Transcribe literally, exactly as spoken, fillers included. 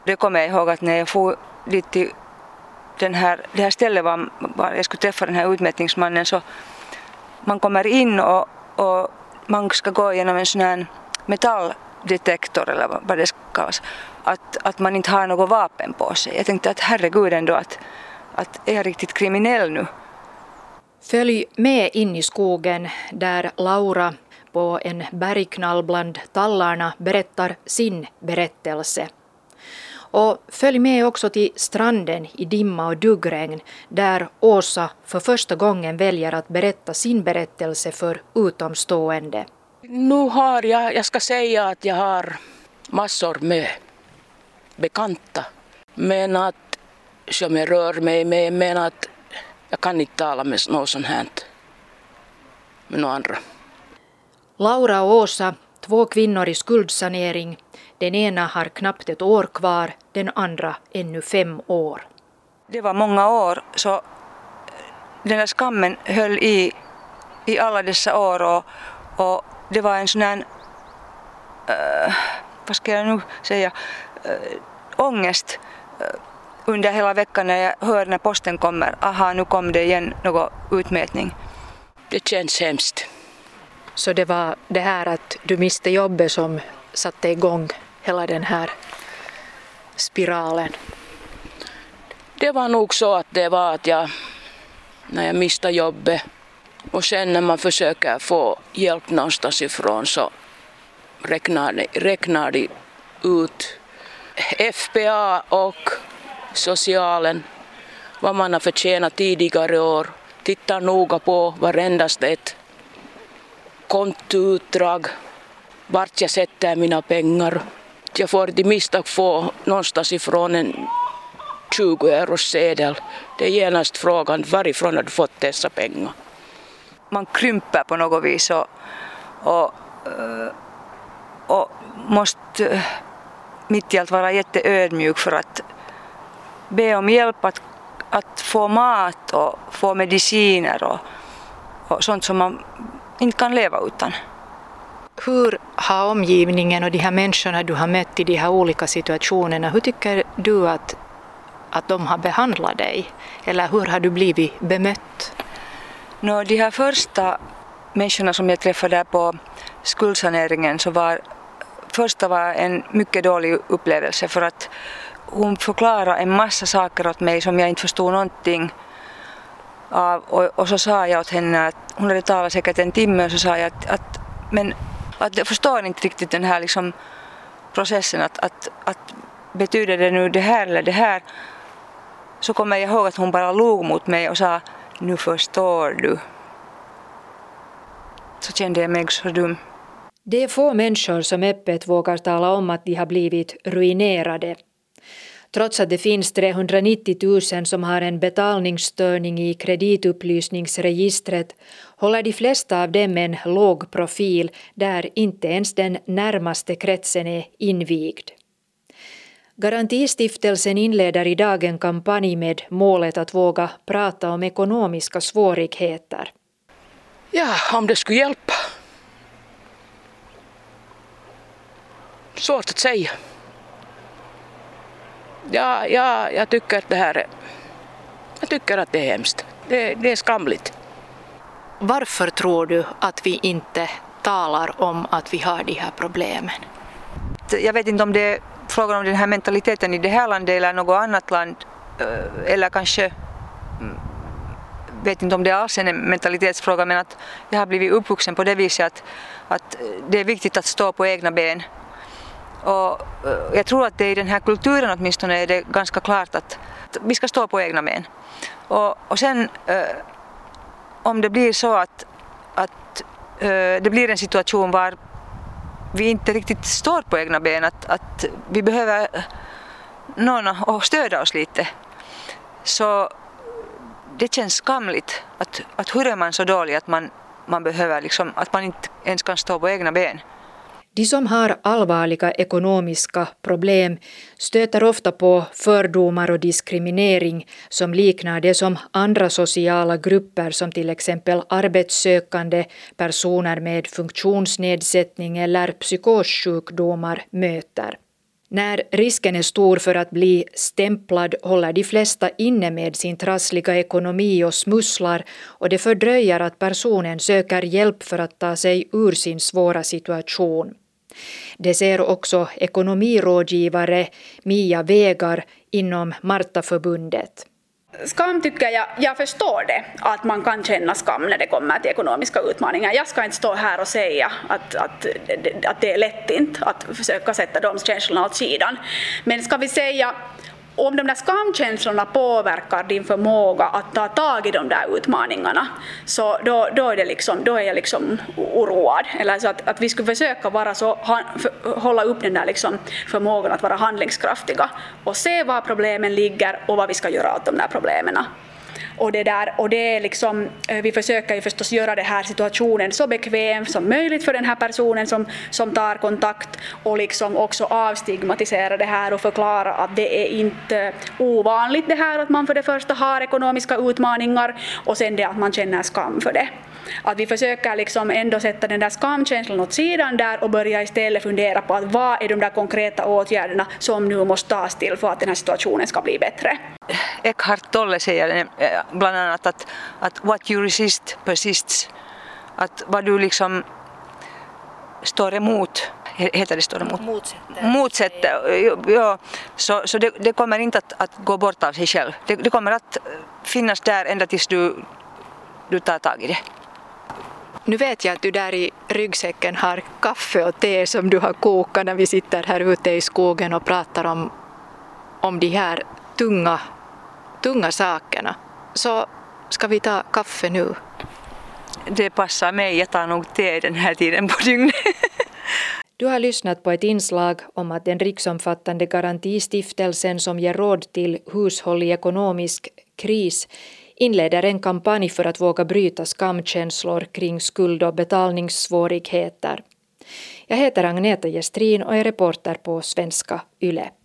Det kommer jag ihåg att när jag får dit till den här, det här stället var, var jag skulle träffa den här utmätningsmannen, så man kommer in och, och man ska gå igenom en sån här metalldetektor eller vad det ska kallas, att, att man inte har något vapen på sig. Jag tänkte att herregud ändå att, att är jag riktigt kriminell nu? Följ med in i skogen där Laura på en bergknall bland tallarna berättar sin berättelse. Och följ med också till stranden i dimma och duggregn där Åsa för första gången väljer att berätta sin berättelse för utomstående. Nu har jag, jag ska säga att jag har massor med bekanta. Men att som jag rör mig med, men att jag kan inte tala med något sånt här med några andra. Laura och Åsa, två kvinnor i skuldsanering. Den ena har knappt ett år kvar, den andra ännu fem år. Det var många år, så den där skammen höll i, i alla dessa år. Och, och det var en sån här, äh, vad ska jag nu säga, äh, ångest äh, under hela veckan när jag hör när posten kommer. Aha, nu kom det igen någon utmätning. Det känns hemskt. Så det var det här att du miste jobbet som satte igång hela den här spiralen? Det var nog så att det var att jag, när jag miste jobbet och sen när man försöker få hjälp någonstans ifrån så räknar de, räknar de ut F P A och socialen, vad man har förtjänat tidigare år, tittar noga på varendast ett kontoutdrag, vart jag sätter mina pengar. Jag får till misstag få någonstans ifrån en tjugo euros sedel. Det är genast frågan, varifrån har du fått dessa pengar? Man krymper på något vis och, och, och måste mitt i allt vara jätteödmjuk för att be om hjälp att, att få mat och få mediciner och, och sånt som man inte kan leva utan. Hur har omgivningen och de här människorna du har mött i de här olika situationerna, hur tycker du att, att de har behandlat dig? Eller hur har du blivit bemött? Nå, de här första människorna som jag träffade på skuldsaneringen, så var första var en mycket dålig upplevelse för att hon förklarade en massa saker åt mig som jag inte förstod någonting av. Och, och så sa jag åt henne att hon hade talat säkert en timme, och så sa jag att, att, men, att jag förstår inte riktigt den här liksom processen, att, att, att betyder det nu det här eller det här. Så kommer jag ihåg att hon bara log mot mig och sa, nu förstår du. Så kände jag mig så dum. Det är få människor som öppet vågar tala om att de har blivit ruinerade. Trots att det finns trehundranittio tusen som har en betalningsstörning i kreditupplysningsregistret håller de flesta av dem en låg profil där inte ens den närmaste kretsen är invigd. Garantistiftelsen inleder idag en kampanj med målet att våga prata om ekonomiska svårigheter. Ja, om det skulle hjälpa. Svårt att säga. Ja, ja, jag tycker att det här är, jag tycker att det är hemskt. Det, det är skamligt. Varför tror du att vi inte talar om att vi har de här problemen? Jag vet inte om det är frågan om den här mentaliteten i det här landet eller något annat land, eller kanske vet inte om det alls är en mentalitetsfråga, men att jag har blivit uppvuxen på det viset att, att det är viktigt att stå på egna ben. Och jag tror att det i den här kulturen åtminstone är det ganska klart att vi ska stå på egna ben. Och, och sen om det blir så att, att det blir en situation var vi inte riktigt står på egna ben, att, att vi behöver någon att stödja oss lite, så det känns skamligt att, att hur är man så dålig att man, man behöver liksom, att man inte ens kan stå på egna ben. De som har allvarliga ekonomiska problem stöter ofta på fördomar och diskriminering som liknar det som andra sociala grupper som till exempel arbetssökande, personer med funktionsnedsättning eller psykossjukdomar möter. När risken är stor för att bli stämplad håller de flesta inne med sin trassliga ekonomi och smusslar, och det fördröjer att personen söker hjälp för att ta sig ur sin svåra situation. Det ser också ekonomirådgivare Mia Vegar inom Martaförbundet. Skam tycker jag, jag förstår det, att man kan känna skam när det kommer till ekonomiska utmaningar. Jag ska inte stå här och säga att, att, att det är lättint att försöka sätta de känslorna åt sidan. Men ska vi säga, om de där skamkänslorna påverkar din förmåga att ta tag i de där utmaningarna, så då, då, är, det liksom, då är jag liksom oroad. Eller så att, att vi skulle försöka vara så, hålla upp den där liksom förmågan att vara handlingskraftiga och se var problemen ligger och vad vi ska göra åt de där problemen. Och det, där, och det är liksom, vi försöker ju förstås göra den här situationen så bekväm som möjligt för den här personen som, som tar kontakt, och liksom också avstigmatisera det här och förklara att det är inte ovanligt det här att man för det första har ekonomiska utmaningar och sen det att man känner skam för det. Att vi försöker liksom ändå sätta den där skamkänslan åt sidan där och börja istället fundera på att vad är de där konkreta åtgärderna som nu måste tas till för att den här situationen ska bli bättre. Eckhart Tolle säger bland annat att, att what you resist persists. Att vad du liksom står emot, heter det står emot? Motsätter. Motsätter, ja. Så, så det, det kommer inte att, att gå bort av sig själv. Det, det kommer att finnas där ända tills du, du tar tag i det. Nu vet jag att du där i ryggsäcken har kaffe och te som du har kokat när vi sitter här ute i skogen och pratar om, om de här tunga, tunga sakerna. Så ska vi ta kaffe nu? Det passar mig, jag tar nog te den här tiden på dygnet. Du har lyssnat på ett inslag om att den riksomfattande garantistiftelsen som ger råd till hushåll i ekonomisk kris inleder en kampanj för att våga bryta skamkänslor kring skuld- och betalningssvårigheter. Jag heter Agneta Gestrin och är reporter på Svenska Yle.